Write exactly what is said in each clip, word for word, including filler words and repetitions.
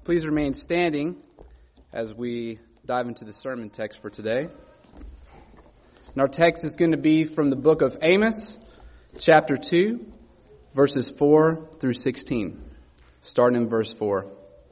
Please remain standing as we dive into the sermon text for today. And our text is going to be from the book of Amos, chapter two, verses four through sixteen. Starting in verse four.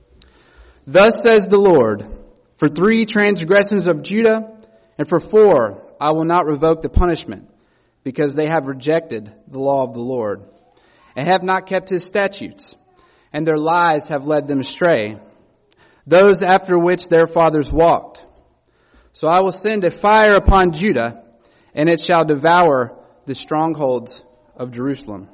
Thus says the Lord, for three transgressions of Judah, and for four I will not revoke the punishment, because they have rejected the law of the Lord, and have not kept his statutes, and their lies have led them astray, those after which their fathers walked. So I will send a fire upon Judah, and it shall devour the strongholds of Jerusalem.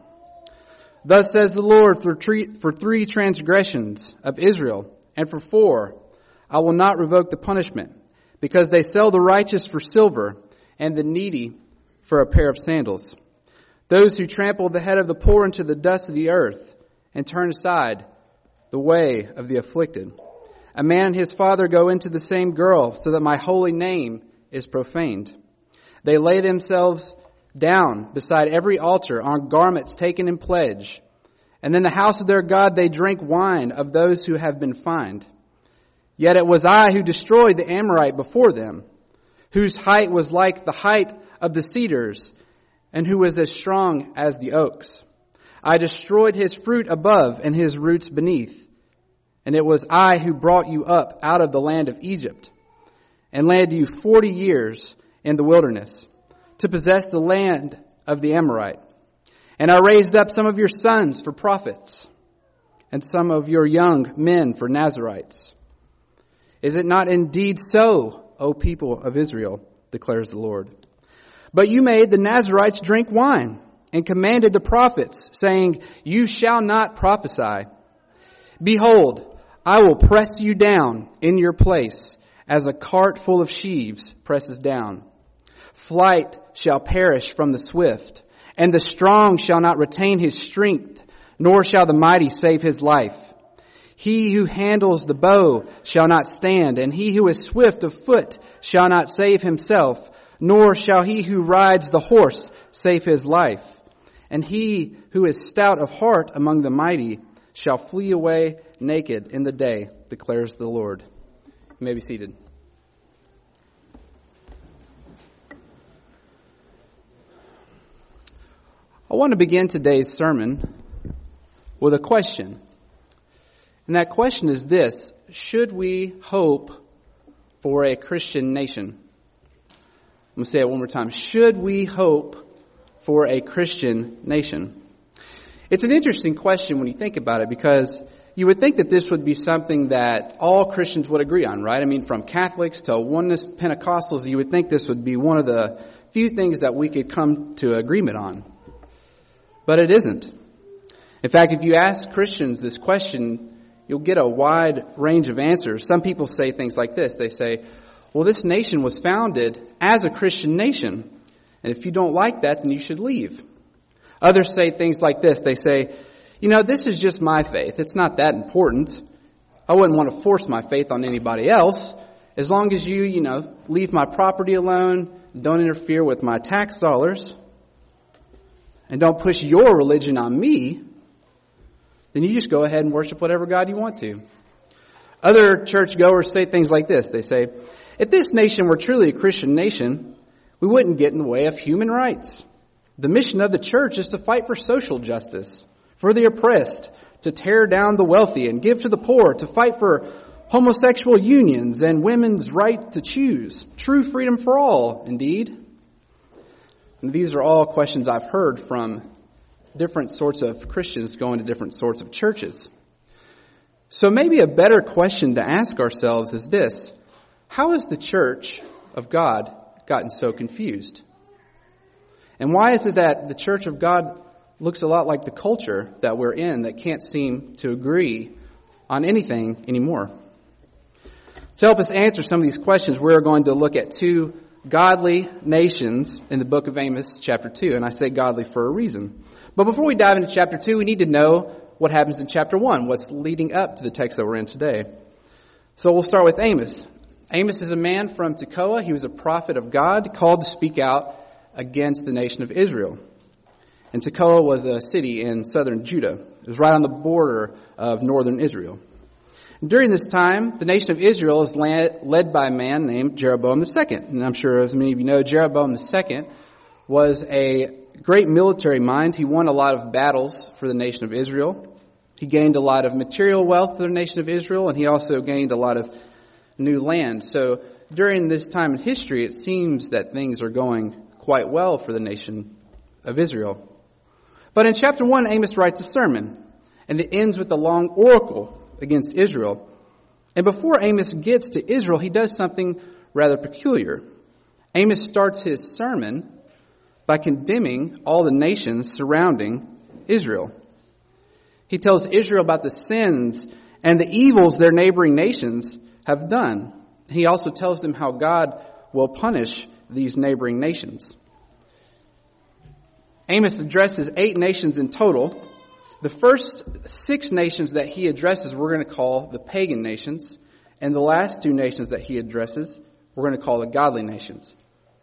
Thus says the Lord, for three, for three transgressions of Israel, and for four I will not revoke the punishment, because they sell the righteous for silver, and the needy for a pair of sandals. Those who trample the head of the poor into the dust of the earth, and turn aside the way of the afflicted. A man and his father go into the same girl, so that my holy name is profaned. They lay themselves down beside every altar on garments taken in pledge. And in the house of their God they drink wine of those who have been fined. Yet it was I who destroyed the Amorite before them, whose height was like the height of the cedars, and who was as strong as the oaks. I destroyed his fruit above and his roots beneath. And it was I who brought you up out of the land of Egypt, and led you forty years in the wilderness, to possess the land of the Amorite. And I raised up some of your sons for prophets, and some of your young men for Nazarites. Is it not indeed so, O people of Israel, declares the Lord? But you made the Nazarites drink wine, and commanded the prophets, saying, you shall not prophesy. Behold, I will press you down in your place, as a cart full of sheaves presses down. Flight shall perish from the swift, and the strong shall not retain his strength, nor shall the mighty save his life. He who handles the bow shall not stand, and he who is swift of foot shall not save himself, nor shall he who rides the horse save his life. And he who is stout of heart among the mighty shall flee away naked in the day, declares the Lord. You may be seated. I want to begin today's sermon with a question. And that question is this: should we hope for a Christian nation? I'm going to say it one more time. Should we hope for a Christian nation? It's an interesting question when you think about it, because you would think that this would be something that all Christians would agree on, right? I mean, from Catholics to Oneness Pentecostals, you would think this would be one of the few things that we could come to agreement on. But it isn't. In fact, if you ask Christians this question, you'll get a wide range of answers. Some people say things like this. They say, well, this nation was founded as a Christian nation, and if you don't like that, then you should leave. Others say things like this. They say, you know, this is just my faith. It's not that important. I wouldn't want to force my faith on anybody else. As long as you, you know, leave my property alone, don't interfere with my tax dollars, and don't push your religion on me, then you just go ahead and worship whatever God you want to. Other churchgoers say things like this. They say, if this nation were truly a Christian nation, we wouldn't get in the way of human rights. The mission of the church is to fight for social justice, for the oppressed, to tear down the wealthy and give to the poor, to fight for homosexual unions and women's right to choose. True freedom for all, indeed. And these are all questions I've heard from different sorts of Christians going to different sorts of churches. So maybe a better question to ask ourselves is this: how has the church of God gotten so confused? And why is it that the church of God looks a lot like the culture that we're in that can't seem to agree on anything anymore? To help us answer some of these questions, we're going to look at two godly nations in the book of Amos, chapter two. And I say godly for a reason. But before we dive into chapter two, we need to know what happens in chapter one, what's leading up to the text that we're in today. So we'll start with Amos. Amos is a man from Tekoa. He was a prophet of God called to speak out against the nation of Israel. And Tekoa was a city in southern Judah. It was right on the border of northern Israel. During this time, the nation of Israel is led by a man named Jeroboam the Second. And I'm sure as many of you know, Jeroboam the Second was a great military mind. He won a lot of battles for the nation of Israel. He gained a lot of material wealth for the nation of Israel, and he also gained a lot of new land. So during this time in history, it seems that things are going quite well for the nation of Israel. But in chapter one, Amos writes a sermon, and it ends with a long oracle against Israel. And before Amos gets to Israel, he does something rather peculiar. Amos starts his sermon by condemning all the nations surrounding Israel. He tells Israel about the sins and the evils their neighboring nations have done. He also tells them how God will punish these neighboring nations. Amos addresses eight nations in total. The first six nations that he addresses we're going to call the pagan nations, and the last two nations that he addresses we're going to call the godly nations.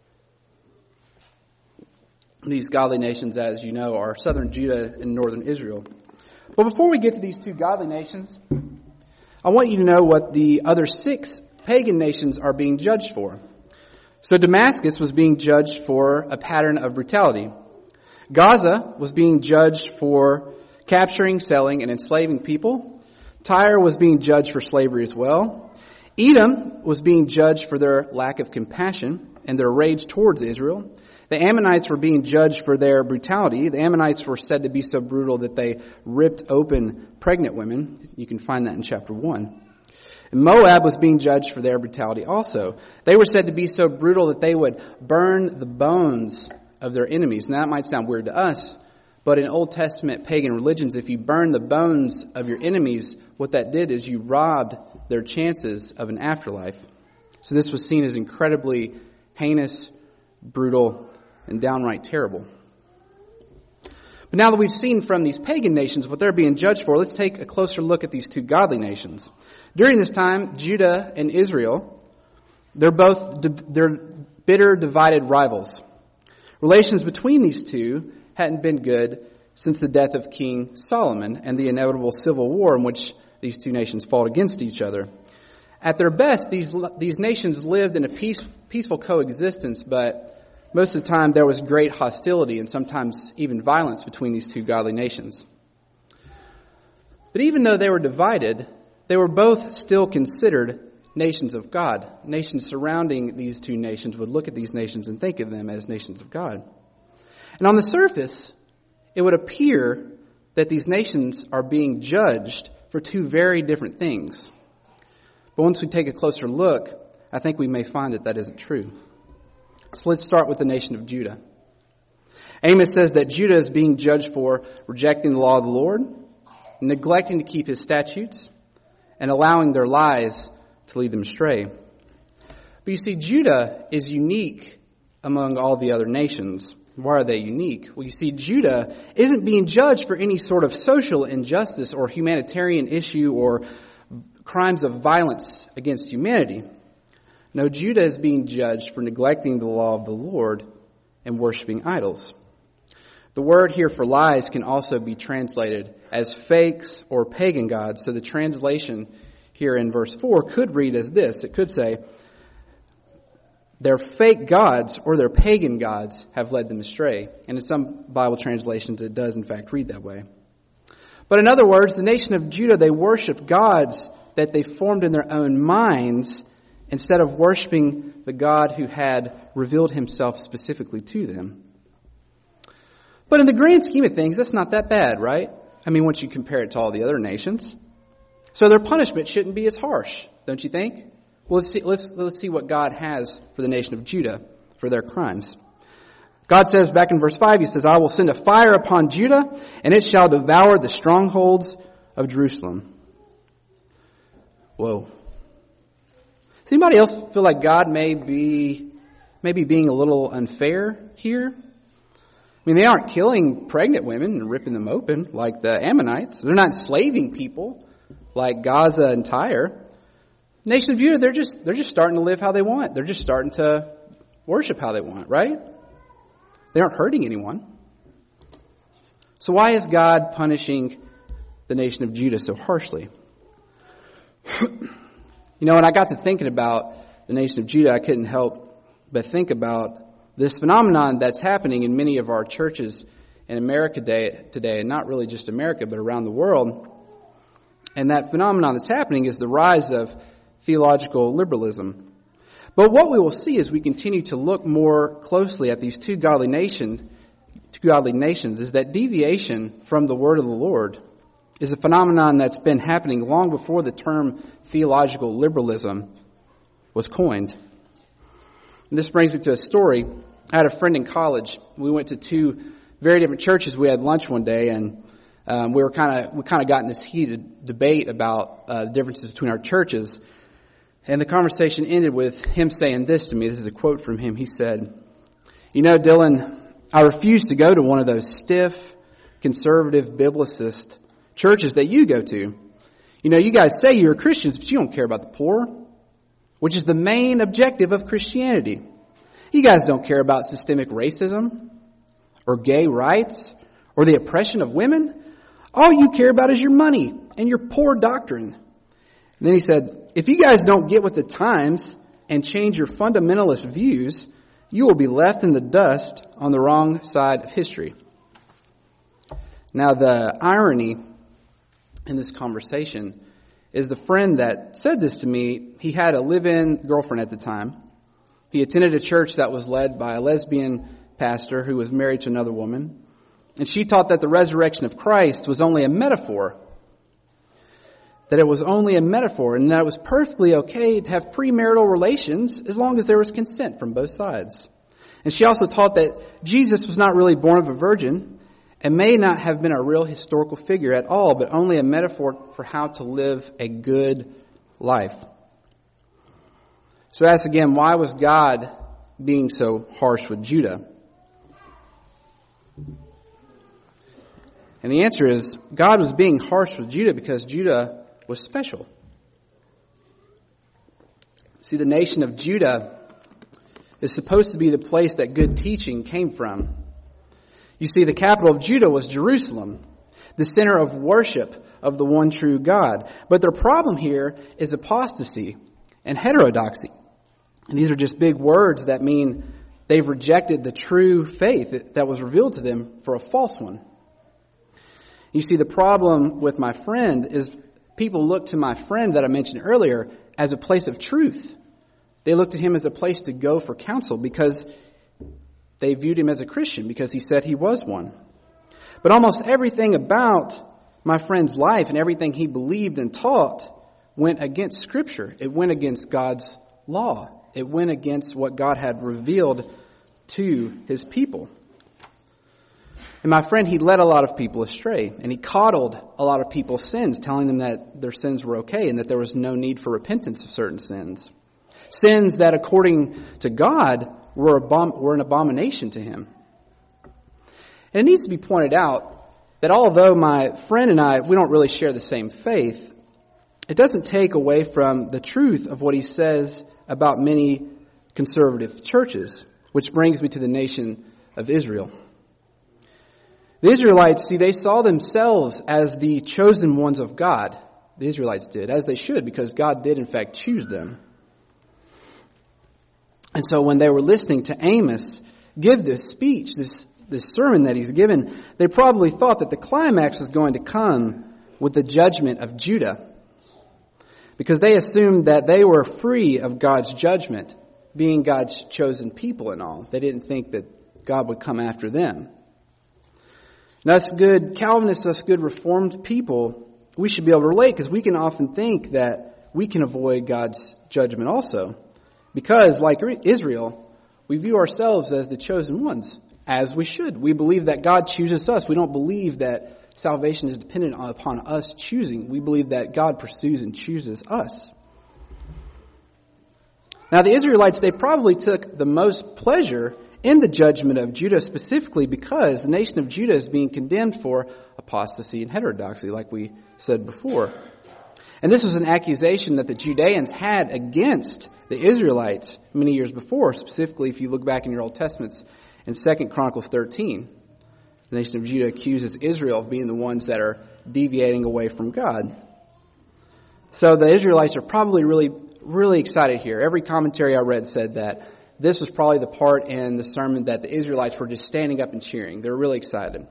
These godly nations, as you know, are southern Judah and northern Israel. But before we get to these two godly nations, I want you to know what the other six pagan nations are being judged for. So Damascus was being judged for a pattern of brutality. Gaza was being judged for capturing, selling, and enslaving people. Tyre was being judged for slavery as well. Edom was being judged for their lack of compassion and their rage towards Israel. The Ammonites were being judged for their brutality. The Ammonites were said to be so brutal that they ripped open pregnant women. You can find that in chapter one. And Moab was being judged for their brutality also. They were said to be so brutal that they would burn the bones of their enemies. Now that might sound weird to us, but in Old Testament pagan religions, if you burn the bones of your enemies, what that did is you robbed their chances of an afterlife. So this was seen as incredibly heinous, brutal, and downright terrible. But now that we've seen from these pagan nations what they're being judged for, let's take a closer look at these two godly nations. During this time, Judah and Israel, they're both they're bitter, divided rivals. Relations between these two hadn't been good since the death of King Solomon and the inevitable civil war in which these two nations fought against each other. At their best, these these nations lived in a peace, peaceful coexistence, but most of the time there was great hostility and sometimes even violence between these two godly nations. But even though they were divided, they were both still considered nations of God. Nations surrounding these two nations would look at these nations and think of them as nations of God. And on the surface, it would appear that these nations are being judged for two very different things. But once we take a closer look, I think we may find that that isn't true. So let's start with the nation of Judah. Amos says that Judah is being judged for rejecting the law of the Lord, neglecting to keep his statutes, and allowing their lies to lead them astray. But you see, Judah is unique among all the other nations. Why are they unique? Well, you see, Judah isn't being judged for any sort of social injustice or humanitarian issue or crimes of violence against humanity. No, Judah is being judged for neglecting the law of the Lord and worshiping idols. The word here for lies can also be translated as fakes or pagan gods. So the translation here in verse four could read as this. It could say, their fake gods or their pagan gods have led them astray. And in some Bible translations, it does in fact read that way. But in other words, the nation of Judah, they worship gods that they formed in their own minds instead of worshiping the God who had revealed himself specifically to them. But in the grand scheme of things, that's not that bad, right? I mean, once you compare it to all the other nations. So their punishment shouldn't be as harsh, don't you think? Well, let's see, let's, let's see what God has for the nation of Judah for their crimes. God says back in verse five, he says, I will send a fire upon Judah, and it shall devour the strongholds of Jerusalem. Whoa. Does anybody else feel like God may be, maybe being a little unfair here? I mean, they aren't killing pregnant women and ripping them open like the Ammonites. They're not enslaving people like Gaza and Tyre. Nation of Judah, they're just, they're just starting to live how they want. They're just starting to worship how they want, right? They aren't hurting anyone. So why is God punishing the nation of Judah so harshly? You know, when I got to thinking about the nation of Judah, I couldn't help but think about this phenomenon that's happening in many of our churches in America today, and not really just America, but around the world. And that phenomenon that's happening is the rise of theological liberalism. But what we will see as we continue to look more closely at these two godly nation, two godly nations is that deviation from the word of the Lord is a phenomenon that's been happening long before the term theological liberalism was coined. And this brings me to a story. I had a friend in college. We went to two very different churches. We had lunch one day, and um, we were kind of we kind of got in this heated debate about uh, the differences between our churches. And the conversation ended with him saying this to me. This is a quote from him. He said, "You know, Dylan, I refuse to go to one of those stiff, conservative, biblicist churches that you go to. You know, you guys say you're Christians, but you don't care about the poor, which is the main objective of Christianity. You guys don't care about systemic racism or gay rights or the oppression of women. All you care about is your money and your poor doctrine." And then he said, "If you guys don't get with the times and change your fundamentalist views, you will be left in the dust on the wrong side of history." Now, the irony in this conversation is the friend that said this to me, he had a live-in girlfriend at the time. He attended a church that was led by a lesbian pastor who was married to another woman. And she taught that the resurrection of Christ was only a metaphor. That it was only a metaphor, and that it was perfectly okay to have premarital relations as long as there was consent from both sides. And she also taught that Jesus was not really born of a virgin and may not have been a real historical figure at all, but only a metaphor for how to live a good life. So ask again, why was God being so harsh with Judah? And the answer is, God was being harsh with Judah because Judah was special. See, the nation of Judah is supposed to be the place that good teaching came from. You see, the capital of Judah was Jerusalem, the center of worship of the one true God. But their problem here is apostasy and heterodoxy. And these are just big words that mean they've rejected the true faith that was revealed to them for a false one. You see, the problem with my friend is people look to my friend that I mentioned earlier as a place of truth. They look to him as a place to go for counsel because they viewed him as a Christian because he said he was one. But almost everything about my friend's life and everything he believed and taught went against Scripture. It went against God's law. It went against what God had revealed to his people. And my friend, he led a lot of people astray, and he coddled a lot of people's sins, telling them that their sins were okay and that there was no need for repentance of certain sins. Sins that, according to God, were, abom- were an abomination to him. And it needs to be pointed out that although my friend and I, we don't really share the same faith, it doesn't take away from the truth of what he says about many conservative churches, which brings me to the nation of Israel. The Israelites, see, they saw themselves as the chosen ones of God. The Israelites did, as they should, because God did in fact choose them. And so when they were listening to Amos give this speech, this, this sermon that he's given, they probably thought that the climax was going to come with the judgment of Judah. Because they assumed that they were free of God's judgment, being God's chosen people and all. They didn't think that God would come after them. And us good Calvinists, us good Reformed people, we should be able to relate because we can often think that we can avoid God's judgment also. Because, like Israel, we view ourselves as the chosen ones, as we should. We believe that God chooses us. We don't believe that salvation is dependent upon us choosing. We believe that God pursues and chooses us. Now, the Israelites, they probably took the most pleasure in the judgment of Judah, specifically because the nation of Judah is being condemned for apostasy and heterodoxy, like we said before. And this was an accusation that the Judeans had against the Israelites many years before, specifically if you look back in your Old Testaments in Second Chronicles thirteen. The nation of Judah accuses Israel of being the ones that are deviating away from God. So the Israelites are probably really, really excited here. Every commentary I read said that this was probably the part in the sermon that the Israelites were just standing up and cheering. They were really excited.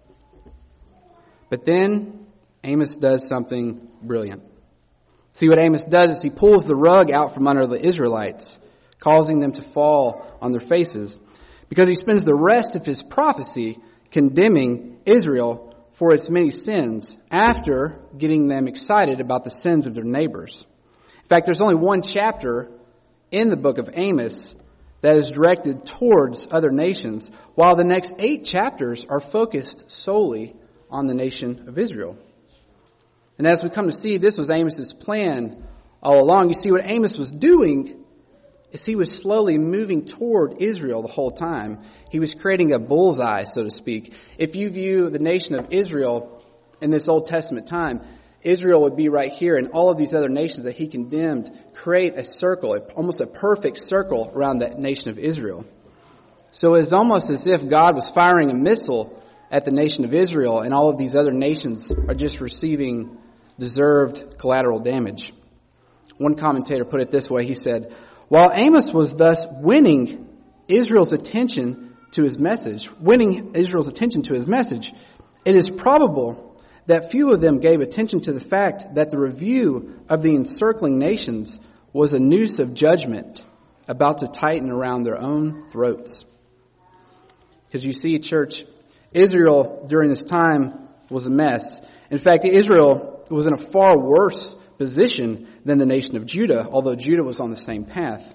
But then Amos does something brilliant. See, what Amos does is he pulls the rug out from under the Israelites, causing them to fall on their faces, because he spends the rest of his prophecy condemning Israel for its many sins after getting them excited about the sins of their neighbors. In fact, there's only one chapter in the book of Amos that is directed towards other nations, while the next eight chapters are focused solely on the nation of Israel. And as we come to see, this was Amos's plan all along. You see, what Amos was doing is he was slowly moving toward Israel the whole time. He was creating a bullseye, so to speak. If you view the nation of Israel in this Old Testament time, Israel would be right here, and all of these other nations that he condemned create a circle, almost a perfect circle around that nation of Israel. So it's almost as if God was firing a missile at the nation of Israel, and all of these other nations are just receiving deserved collateral damage. One commentator put it this way. He said, while Amos was thus winning Israel's attention to his message, winning Israel's attention to his message, it is probable that few of them gave attention to the fact that the review of the encircling nations was a noose of judgment about to tighten around their own throats. Because you see, church, Israel during this time was a mess. In fact, Israel was in a far worse position than the nation of Judah, although Judah was on the same path.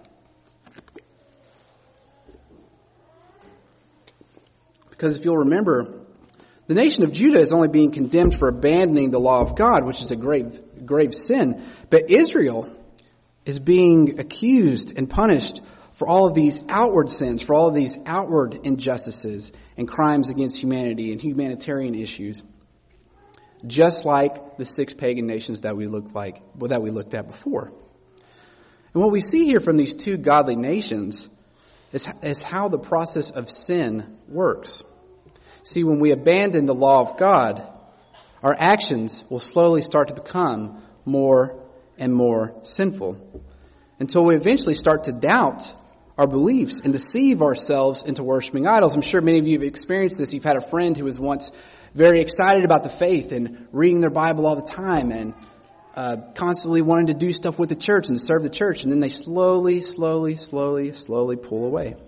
Because if you'll remember, the nation of Judah is only being condemned for abandoning the law of God, which is a grave, grave sin. But Israel is being accused and punished for all of these outward sins, for all of these outward injustices and crimes against humanity and humanitarian issues. Just like the six pagan nations that we looked like, well, that we looked at before. And what we see here from these two godly nations is, is how the process of sin works. See, when we abandon the law of God, our actions will slowly start to become more and more sinful, until we eventually start to doubt our beliefs and deceive ourselves into worshiping idols. I'm sure many of you have experienced this. You've had a friend who was once very excited about the faith and reading their Bible all the time and uh, constantly wanting to do stuff with the church and serve the church. And then they slowly, slowly, slowly, slowly pull away.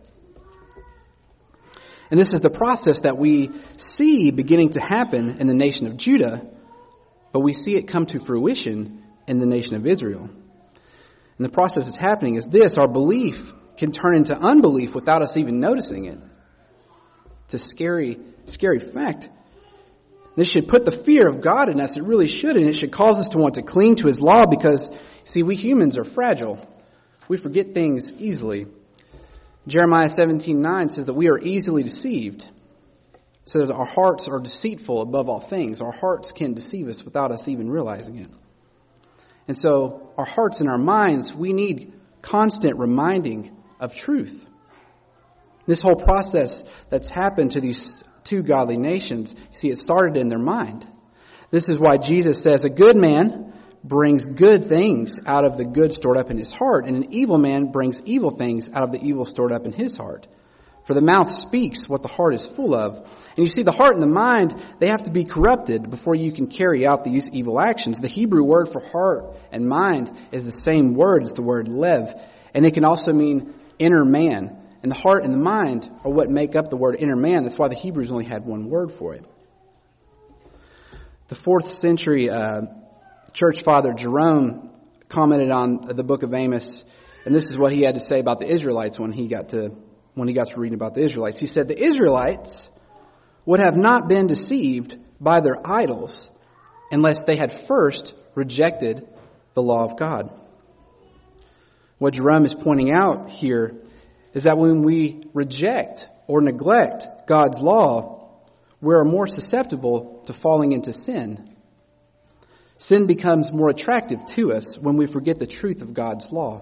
And this is the process that we see beginning to happen in the nation of Judah, but we see it come to fruition in the nation of Israel. And the process that's happening is this: our belief can turn into unbelief without us even noticing it. It's a scary, scary fact. This should put the fear of God in us. It really should, and it should cause us to want to cling to His law because, see, we humans are fragile. We forget things easily. Jeremiah seventeen nine says that we are easily deceived. It says our hearts are deceitful above all things. Our hearts can deceive us without us even realizing it. And so our hearts and our minds, we need constant reminding of truth. This whole process that's happened to these two godly nations, you see, it started in their mind. This is why Jesus says a good man brings good things out of the good stored up in his heart, and an evil man brings evil things out of the evil stored up in his heart. For the mouth speaks what the heart is full of. And you see, the heart and the mind, they have to be corrupted before you can carry out these evil actions. The Hebrew word for heart and mind is the same word as the word lev, and it can also mean inner man. And the heart and the mind are what make up the word inner man. That's why the Hebrews only had one word for it. The fourth century uh, church father Jerome commented on the book of Amos, and this is what he had to say about the Israelites when he got to when he got to reading about the Israelites. He said, the Israelites would have not been deceived by their idols unless they had first rejected the law of God. What Jerome is pointing out here is that when we reject or neglect God's law, we're more susceptible to falling into sin. Sin becomes more attractive to us when we forget the truth of God's law.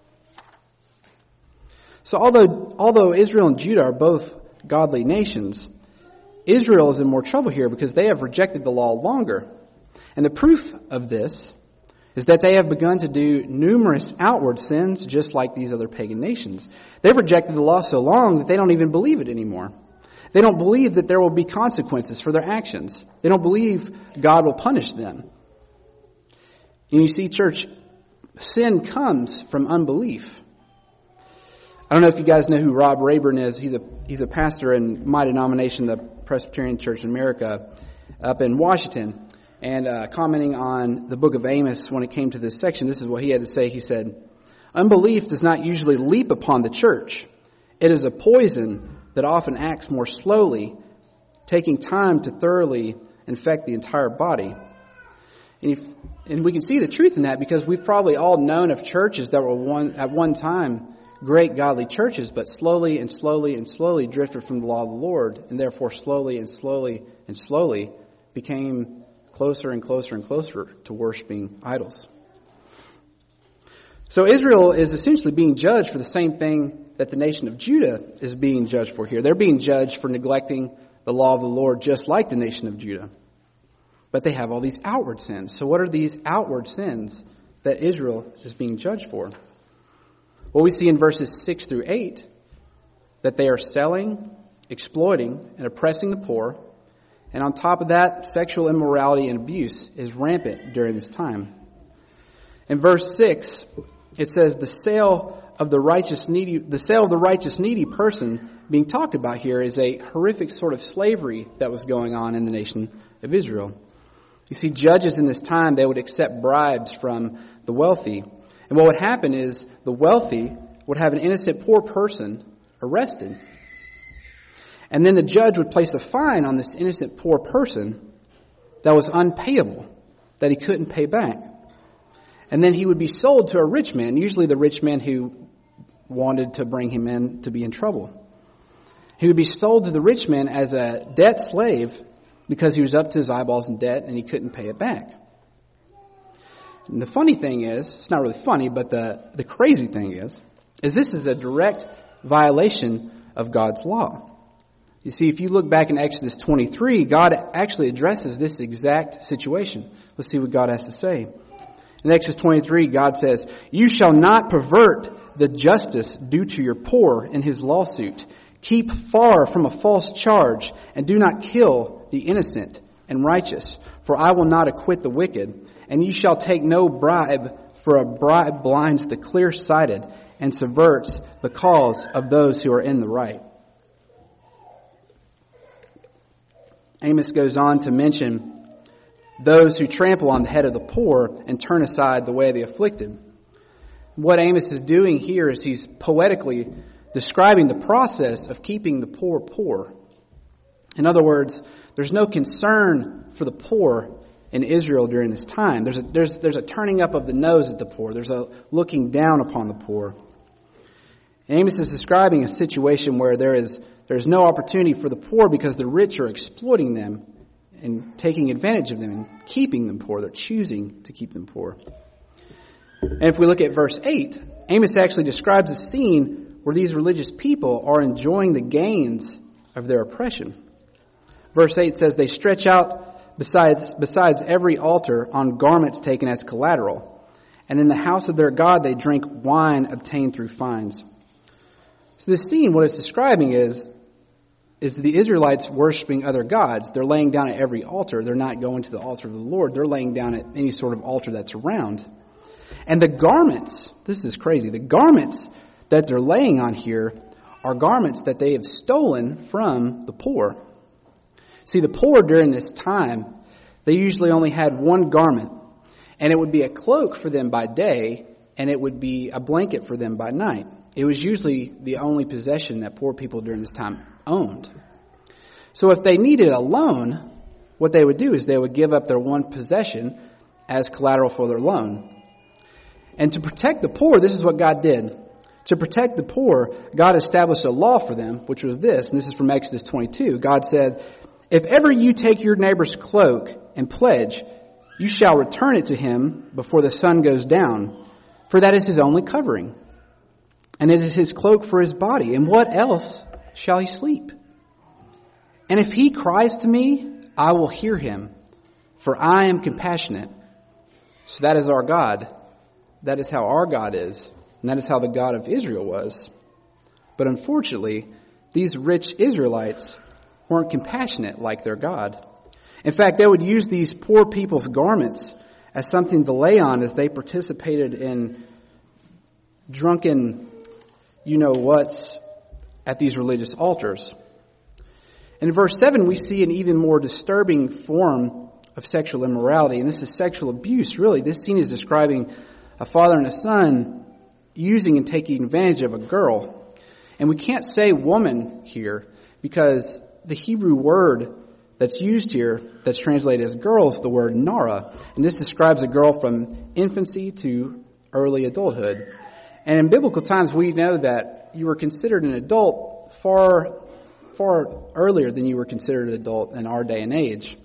So although, although Israel and Judah are both godly nations, Israel is in more trouble here because they have rejected the law longer. And the proof of this is that they have begun to do numerous outward sins just like these other pagan nations. They've rejected the law so long that they don't even believe it anymore. They don't believe that there will be consequences for their actions. They don't believe God will punish them. And you see, church, sin comes from unbelief. I don't know if you guys know who Rob Rayburn is. He's a he's a pastor in my denomination, the Presbyterian Church in America, up in Washington. And uh, commenting on the book of Amos when it came to this section, this is what he had to say. He said, "Unbelief does not usually leap upon the church. It is a poison that often acts more slowly, taking time to thoroughly infect the entire body." And, if, and we can see the truth in that because we've probably all known of churches that were one at one time great godly churches, but slowly and slowly and slowly drifted from the law of the Lord, and therefore slowly and slowly and slowly became closer and closer and closer to worshiping idols. So Israel is essentially being judged for the same thing that the nation of Judah is being judged for here. They're being judged for neglecting the law of the Lord just like the nation of Judah. But they have all these outward sins. So what are these outward sins that Israel is being judged for? Well, we see in verses six through eight that they are selling, exploiting, and oppressing the poor. And on top of that, sexual immorality and abuse is rampant during this time. In verse six, it says the sale of the righteous needy, the sale of the righteous needy person being talked about here is a horrific sort of slavery that was going on in the nation of Israel. You see, judges in this time, they would accept bribes from the wealthy. And what would happen is the wealthy would have an innocent poor person arrested. And then the judge would place a fine on this innocent poor person that was unpayable, that he couldn't pay back. And then he would be sold to a rich man, usually the rich man who wanted to bring him in to be in trouble. He would be sold to the rich man as a debt slave because he was up to his eyeballs in debt and he couldn't pay it back. And the funny thing is, it's not really funny, but the, the crazy thing is, is this is a direct violation of God's law. You see, if you look back in Exodus twenty-three, God actually addresses this exact situation. Let's see what God has to say. In Exodus twenty-three, God says, "You shall not pervert the justice due to your poor in his lawsuit. Keep far from a false charge, and do not kill the innocent and righteous, for I will not acquit the wicked. And you shall take no bribe, for a bribe blinds the clear-sighted and subverts the cause of those who are in the right." Amos goes on to mention those who trample on the head of the poor and turn aside the way of the afflicted. What Amos is doing here is he's poetically describing the process of keeping the poor poor. In other words, there's no concern for the poor in Israel during this time. There's a, there's, there's a turning up of the nose at the poor. There's a looking down upon the poor. And Amos is describing a situation where there is there's no opportunity for the poor because the rich are exploiting them and taking advantage of them and keeping them poor. They're choosing to keep them poor. And if we look at verse eight, Amos actually describes a scene where these religious people are enjoying the gains of their oppression. Verse eight says, "They stretch out besides, besides every altar on garments taken as collateral. And in the house of their God they drink wine obtained through fines." So this scene, what it's describing is, is the Israelites worshiping other gods. They're laying down at every altar. They're not going to the altar of the Lord. They're laying down at any sort of altar that's around. And the garments, this is crazy, the garments that they're laying on here are garments that they have stolen from the poor. See, the poor during this time, they usually only had one garment, and it would be a cloak for them by day, and it would be a blanket for them by night. It was usually the only possession that poor people during this time owned. So if they needed a loan, what they would do is they would give up their one possession as collateral for their loan. And to protect the poor, this is what God did. To protect the poor, God established a law for them, which was this, and this is from Exodus twenty-two. God said, "If ever you take your neighbor's cloak and pledge, you shall return it to him before the sun goes down, for that is his only covering. And it is his cloak for his body. And what else shall he sleep? And if he cries to me, I will hear him, for I am compassionate. So that is our God. That is how our God is. And that is how the God of Israel was. But unfortunately, these rich Israelites weren't compassionate like their God. In fact, they would use these poor people's garments as something to lay on as they participated in drunken you-know-whats at these religious altars. In verse seven, we see an even more disturbing form of sexual immorality, and this is sexual abuse, really. This scene is describing a father and a son using and taking advantage of a girl. And we can't say woman here because the Hebrew word that's used here, that's translated as girl, is the word nara. And this describes a girl from infancy to early adulthood. And in biblical times, we know that you were considered an adult far, far earlier than you were considered an adult in our day and age.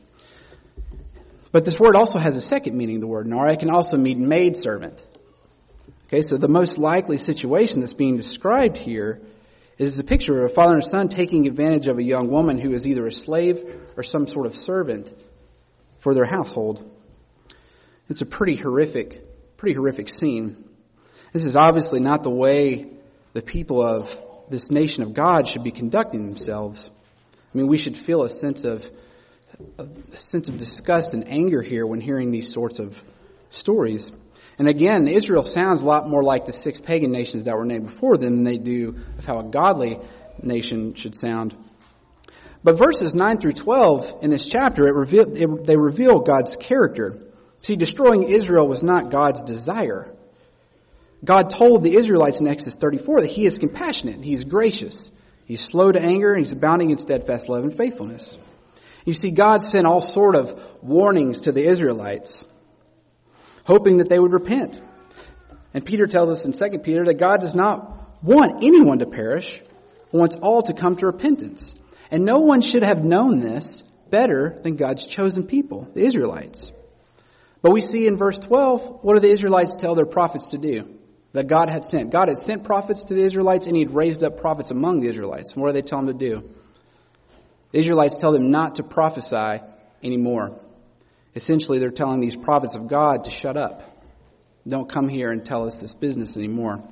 But this word also has a second meaning, the word nara. It can also mean maidservant. Okay, so the most likely situation that's being described here is a picture of a father and a son taking advantage of a young woman who is either a slave or some sort of servant for their household. It's a pretty horrific, pretty horrific scene. This is obviously not the way the people of this nation of God should be conducting themselves. I mean, we should feel a sense of a sense of disgust and anger here when hearing these sorts of stories. And again, Israel sounds a lot more like the six pagan nations that were named before them than they do of how a godly nation should sound. But verses nine through twelve in this chapter, it reveal, it, they reveal God's character. See, destroying Israel was not God's desire. God told the Israelites in Exodus thirty-four that He is compassionate, He is gracious, He's slow to anger, and He's abounding in steadfast love and faithfulness. You see, God sent all sort of warnings to the Israelites, hoping that they would repent. And Peter tells us in Second Peter that God does not want anyone to perish, but wants all to come to repentance. And no one should have known this better than God's chosen people, the Israelites. But we see in verse twelve, what do the Israelites tell their prophets to do? That God had sent. God had sent prophets to the Israelites, and He had raised up prophets among the Israelites. And what do they tell them to do? The Israelites tell them not to prophesy anymore. Essentially, they're telling these prophets of God to shut up. Don't come here and tell us this business anymore.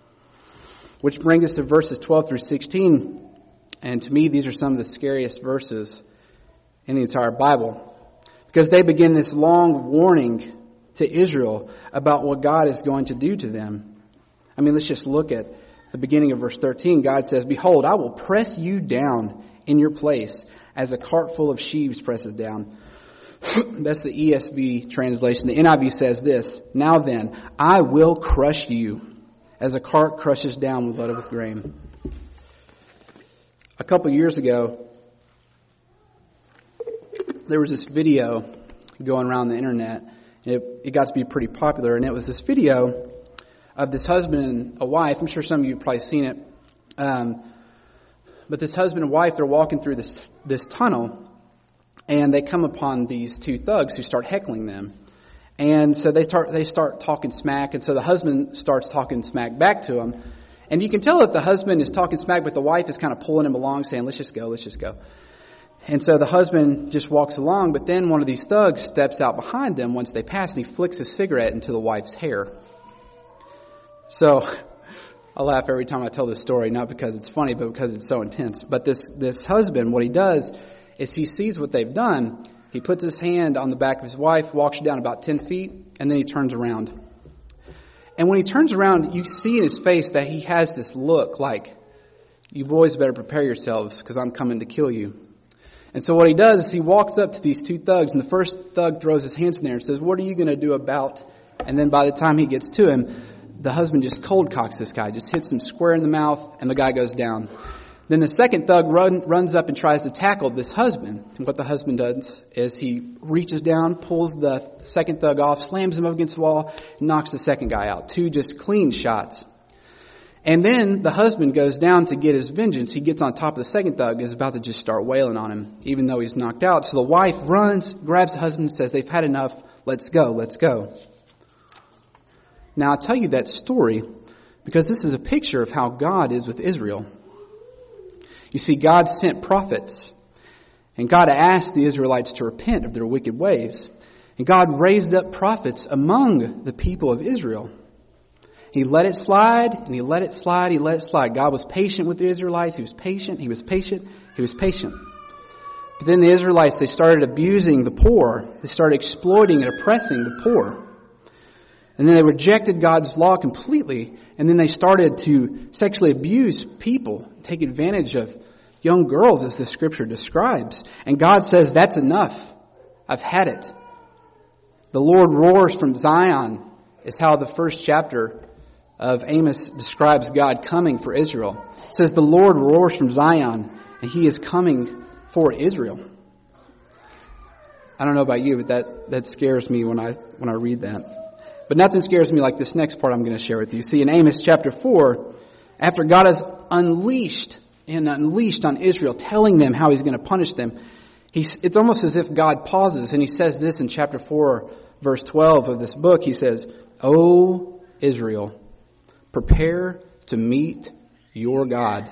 Which brings us to verses twelve through sixteen. And to me, these are some of the scariest verses in the entire Bible, because they begin this long warning to Israel about what God is going to do to them. I mean, let's just look at the beginning of verse thirteen. God says, "Behold, I will press you down in your place as a cart full of sheaves presses down." That's the E S V translation. The N I V says this, "Now then, I will crush you as a cart crushes down with loaded with grain." A couple years ago, there was this video going around the internet. It, it got to be pretty popular, and it was this video of this husband and a wife. I'm sure some of you have probably seen it. Um, but this husband and wife, they're walking through this this tunnel, and they come upon these two thugs who start heckling them. And so they start they start talking smack, and so the husband starts talking smack back to him. And you can tell that the husband is talking smack, but the wife is kind of pulling him along, saying, "Let's just go, let's just go." And so the husband just walks along, but then one of these thugs steps out behind them once they pass, and he flicks a cigarette into the wife's hair. So I laugh every time I tell this story, not because it's funny, but because it's so intense. But this, this husband, what he does is he sees what they've done. He puts his hand on the back of his wife, walks down about ten feet, and then he turns around. And when he turns around, you see in his face that he has this look like, "You boys better prepare yourselves because I'm coming to kill you." And so what he does is he walks up to these two thugs, and the first thug throws his hands in there and says, "What are you going to do about?" And then by the time he gets to him, the husband just cold cocks this guy, just hits him square in the mouth, and the guy goes down. Then the second thug run, runs up and tries to tackle this husband. And what the husband does is he reaches down, pulls the second thug off, slams him up against the wall, and knocks the second guy out. Two just clean shots. And then the husband goes down to get his vengeance. He gets on top of the second thug, is about to just start wailing on him, even though he's knocked out. So the wife runs, grabs the husband, and says, "They've had enough. Let's go, let's go." Now, I'll tell you that story because this is a picture of how God is with Israel. You see, God sent prophets, and God asked the Israelites to repent of their wicked ways. And God raised up prophets among the people of Israel. He let it slide, and he let it slide, he let it slide. God was patient with the Israelites. He was patient, he was patient, he was patient. But then the Israelites, they started abusing the poor. They started exploiting and oppressing the poor. And then they rejected God's law completely. And then they started to sexually abuse people, take advantage of young girls, as the scripture describes. And God says, that's enough. I've had it. The Lord roars from Zion is how the first chapter of Amos describes God coming for Israel. It says the Lord roars from Zion, and he is coming for Israel. I don't know about you, but that, that scares me when I when I read that. But nothing scares me like this next part I'm going to share with you. See, in Amos chapter four, after God has unleashed and unleashed on Israel, telling them how he's going to punish them, he's, it's almost as if God pauses, and he says this in chapter four, verse twelve of this book. He says, "O Israel, prepare to meet your God."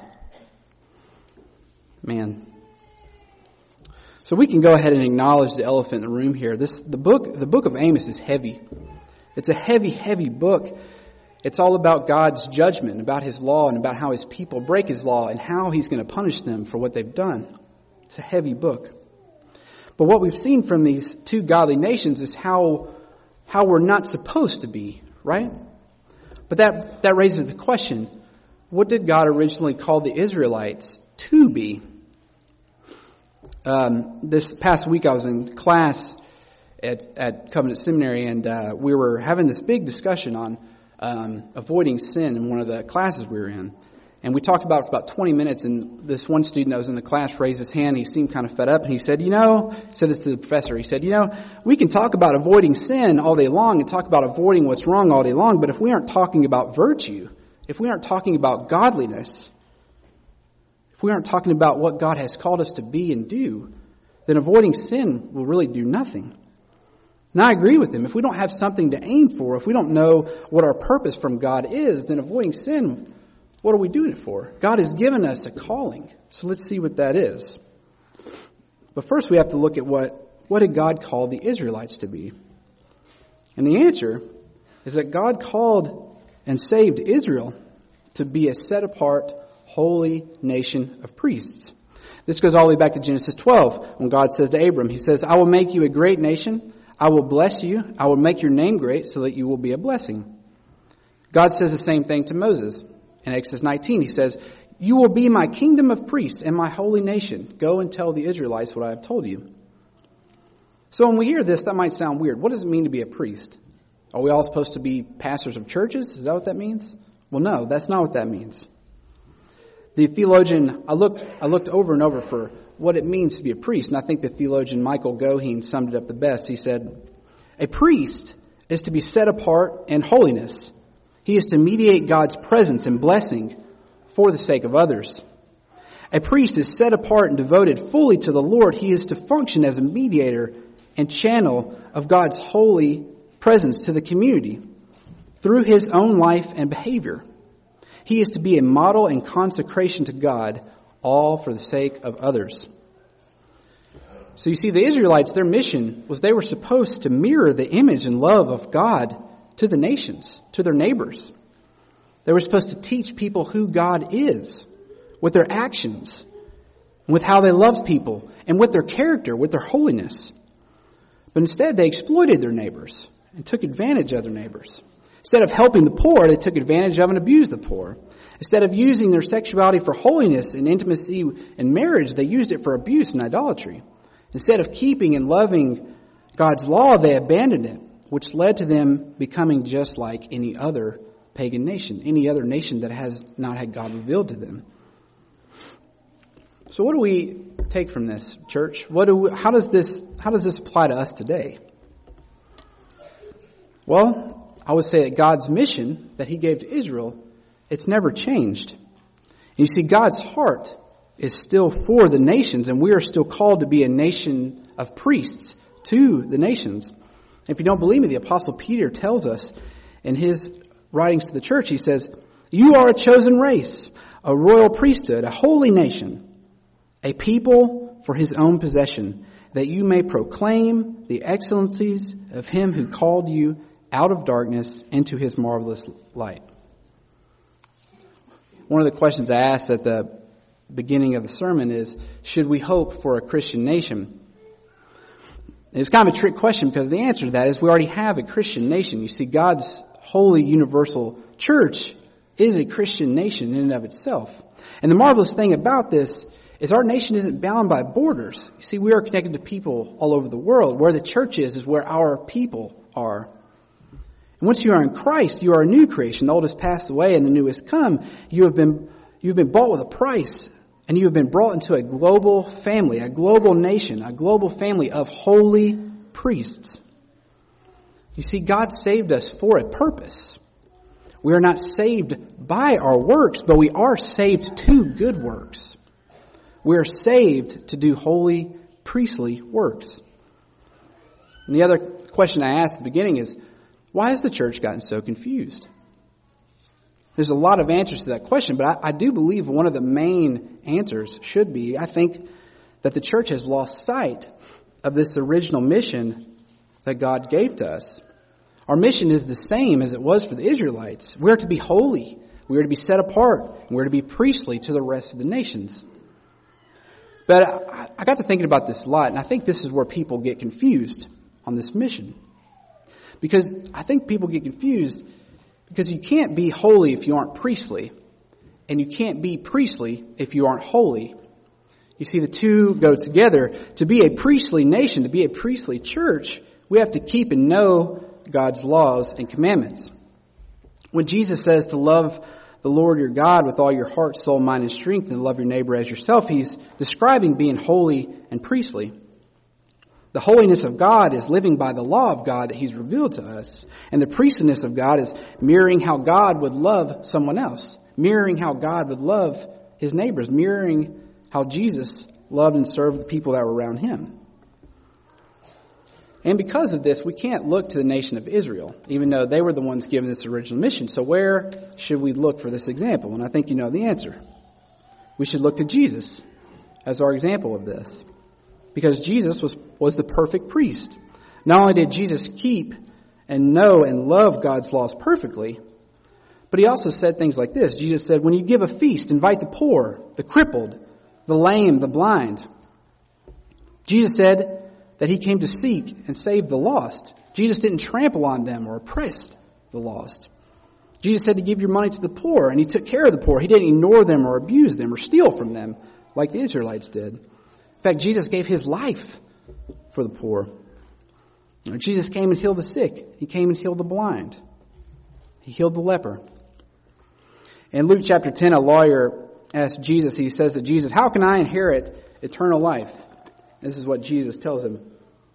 Man. So we can go ahead and acknowledge the elephant in the room here. This, the book, the book of Amos is heavy. It's a heavy, heavy book. It's all about God's judgment, about his law, and about how his people break his law and how he's going to punish them for what they've done. It's a heavy book. But what we've seen from these two godly nations is how, how we're not supposed to be, right? But that, that raises the question, what did God originally call the Israelites to be? Um, this past week I was in class at, at Covenant Seminary, and uh, we were having this big discussion on um, avoiding sin in one of the classes we were in. And we talked about it for about twenty minutes, and this one student that was in the class raised his hand. He seemed kind of fed up, and he said, you know, he said this to the professor, he said, you know, we can talk about avoiding sin all day long and talk about avoiding what's wrong all day long, but if we aren't talking about virtue, if we aren't talking about godliness, if we aren't talking about what God has called us to be and do, then avoiding sin will really do nothing. And I agree with him. If we don't have something to aim for, if we don't know what our purpose from God is, then avoiding sin, what are we doing it for? God has given us a calling. So let's see what that is. But first we have to look at what, what did God call the Israelites to be? And the answer is that God called and saved Israel to be a set-apart, holy nation of priests. This goes all the way back to Genesis twelve, when God says to Abram, he says, I will make you a great nation. I will bless you. I will make your name great so that you will be a blessing. God says the same thing to Moses. In Exodus nineteen, he says, you will be my kingdom of priests and my holy nation. Go and tell the Israelites what I have told you. So when we hear this, that might sound weird. What does it mean to be a priest? Are we all supposed to be pastors of churches? Is that what that means? Well, no, that's not what that means. The theologian, I looked, I looked over and over for what it means to be a priest, and I think the theologian Michael Goheen summed it up the best. He said, a priest is to be set apart in holiness. He is to mediate God's presence and blessing for the sake of others. A priest is set apart and devoted fully to the Lord. He is to function as a mediator and channel of God's holy presence to the community through his own life and behavior. He is to be a model in consecration to God, all for the sake of others. So you see, the Israelites, their mission was they were supposed to mirror the image and love of God to the nations, to their neighbors. They were supposed to teach people who God is with their actions, with how they love people, and with their character, with their holiness. But instead, they exploited their neighbors and took advantage of their neighbors. Instead of helping the poor, they took advantage of and abused the poor. Instead of using their sexuality for holiness and intimacy and marriage, they used it for abuse and idolatry. Instead of keeping and loving God's law, they abandoned it, which led to them becoming just like any other pagan nation, any other nation that has not had God revealed to them. So what do we take from this, church? What do we, how does this how does this apply to us today? Well, I would say that God's mission that he gave to Israel, it's never changed. And you see, God's heart is still for the nations, and we are still called to be a nation of priests to the nations. If you don't believe me, the Apostle Peter tells us in his writings to the church, he says, you are a chosen race, a royal priesthood, a holy nation, a people for his own possession, that you may proclaim the excellencies of him who called you out of darkness into his marvelous light. One of the questions I asked at the beginning of the sermon is, should we hope for a Christian nation? It's kind of a trick question because the answer to that is we already have a Christian nation. You see, God's holy universal church is a Christian nation in and of itself. And the marvelous thing about this is our nation isn't bound by borders. You see, we are connected to people all over the world. Where the church is, is where our people are. And once you are in Christ, you are a new creation. The old has passed away and the new has come. You have been, you've been bought with a price. And you have been brought into a global family, a global nation, a global family of holy priests. You see, God saved us for a purpose. We are not saved by our works, but we are saved to good works. We are saved to do holy, priestly works. And the other question I asked at the beginning is, why has the church gotten so confused? There's a lot of answers to that question, but I, I do believe one of the main answers should be, I think, that the church has lost sight of this original mission that God gave to us. Our mission is the same as it was for the Israelites. We are to be holy. We are to be set apart. And we are to be priestly to the rest of the nations. But I, I got to thinking about this a lot, and I think this is where people get confused on this mission. Because I think people get confused because you can't be holy if you aren't priestly. And you can't be priestly if you aren't holy. You see, the two go together. To be a priestly nation, to be a priestly church, we have to keep and know God's laws and commandments. When Jesus says to love the Lord your God with all your heart, soul, mind, and strength, and love your neighbor as yourself, he's describing being holy and priestly. The holiness of God is living by the law of God that he's revealed to us. And the priestliness of God is mirroring how God would love someone else. Mirroring how God would love his neighbors. Mirroring how Jesus loved and served the people that were around him. And because of this, we can't look to the nation of Israel, even though they were the ones given this original mission. So where should we look for this example? And I think you know the answer. We should look to Jesus as our example of this. Because Jesus was, was the perfect priest. Not only did Jesus keep and know and love God's laws perfectly, but he also said things like this. Jesus said, when you give a feast, invite the poor, the crippled, the lame, the blind. Jesus said that he came to seek and save the lost. Jesus didn't trample on them or oppress the lost. Jesus said to give your money to the poor, and he took care of the poor. He didn't ignore them or abuse them or steal from them like the Israelites did. In fact, Jesus gave his life for the poor. Jesus came and healed the sick. He came and healed the blind. He healed the leper. In Luke chapter ten, a lawyer asked Jesus, he says to Jesus, how can I inherit eternal life? This is what Jesus tells him.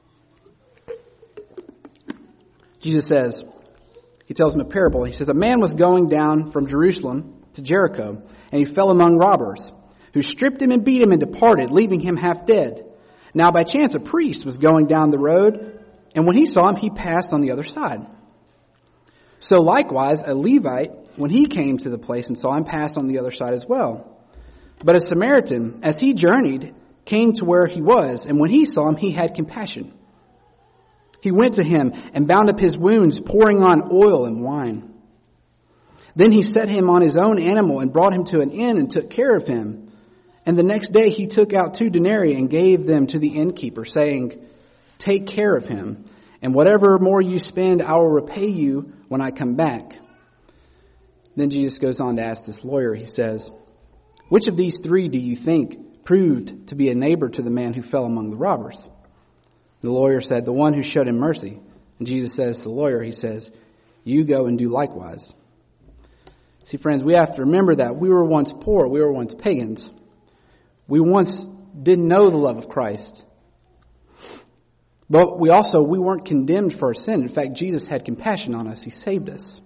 Jesus says, he tells him a parable. He says, a man was going down from Jerusalem to Jericho, and he fell among robbers, who stripped him and beat him and departed, leaving him half dead. Now by chance a priest was going down the road, and when he saw him, he passed on the other side. So likewise a Levite, when he came to the place and saw him, passed on the other side as well. But a Samaritan, as he journeyed, came to where he was, and when he saw him, he had compassion. He went to him and bound up his wounds, pouring on oil and wine. Then he set him on his own animal and brought him to an inn and took care of him. And the next day he took out two denarii and gave them to the innkeeper, saying, take care of him, and whatever more you spend, I will repay you when I come back. Then Jesus goes on to ask this lawyer, he says, which of these three do you think proved to be a neighbor to the man who fell among the robbers? The lawyer said, the one who showed him mercy. And Jesus says to the lawyer, he says, you go and do likewise. See, friends, we have to remember that we were once poor. We were once pagans. We once didn't know the love of Christ. But we also, we weren't condemned for our sin. In fact, Jesus had compassion on us. He saved us.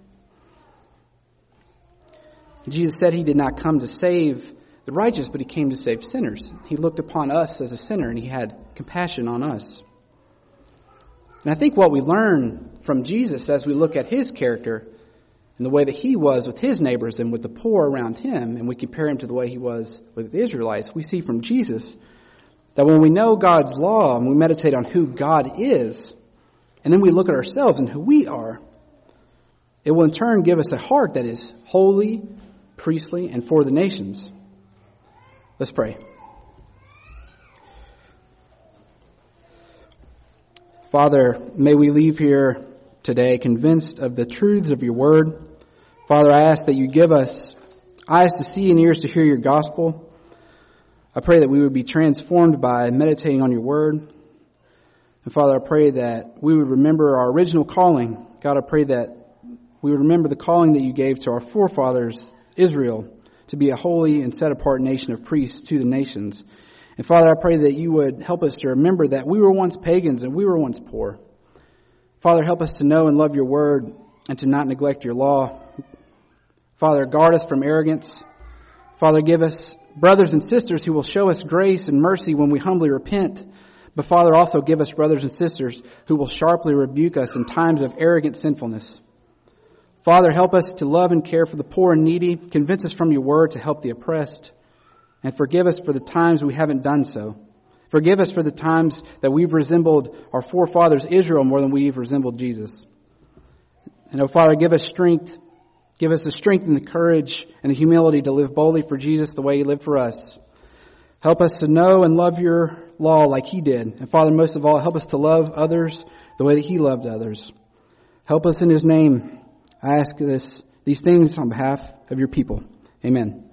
Jesus said he did not come to save the righteous, but he came to save sinners. He looked upon us as a sinner, and he had compassion on us. And I think what we learn from Jesus as we look at his character and the way that he was with his neighbors and with the poor around him, and we compare him to the way he was with the Israelites, we see from Jesus That when we know God's law and we meditate on who God is, and then we look at ourselves and who we are, it will in turn give us a heart that is holy, priestly, and for the nations. Let's pray. Father, may we leave here today convinced of the truths of your word. Father, I ask that you give us eyes to see and ears to hear your gospel. I pray that we would be transformed by meditating on your word. And Father, I pray that we would remember our original calling. God, I pray that we would remember the calling that you gave to our forefathers, Israel, to be a holy and set apart nation of priests to the nations. And Father, I pray that you would help us to remember that we were once pagans and we were once poor. Father, help us to know and love your word and to not neglect your law. Father, guard us from arrogance. Father, give us brothers and sisters who will show us grace and mercy when we humbly repent. But Father, also give us brothers and sisters who will sharply rebuke us in times of arrogant sinfulness. Father, help us to love and care for the poor and needy. Convince us from your word to help the oppressed. And forgive us for the times we haven't done so. Forgive us for the times that we've resembled our forefathers Israel more than we've resembled Jesus. And oh Father, give us strength. Give us the strength and the courage and the humility to live boldly for Jesus the way he lived for us. Help us to know and love your law like he did. And Father, most of all, help us to love others the way that he loved others. Help us in his name. I ask this, these things on behalf of your people. Amen.